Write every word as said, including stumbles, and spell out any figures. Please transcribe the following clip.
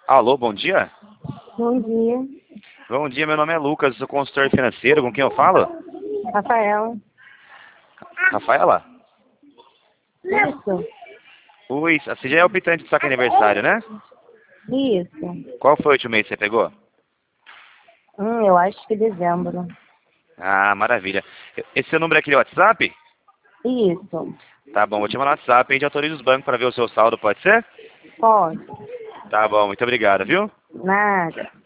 Alô, bom dia? Bom dia. Bom dia, meu nome é Lucas, sou consultor financeiro, com quem eu falo? Rafaela. Rafaela? Isso. Oi, você já é o pitante do saque aniversário, né? Isso. Qual foi o último mês que você pegou? Hum, eu acho que dezembro. Ah, maravilha. Esse seu número é aquele WhatsApp? Isso. Tá bom, vou te mandar no WhatsApp, a gente autoriza os bancos para ver o seu saldo, pode ser? Pode. Tá bom, muito obrigado, viu? Nada.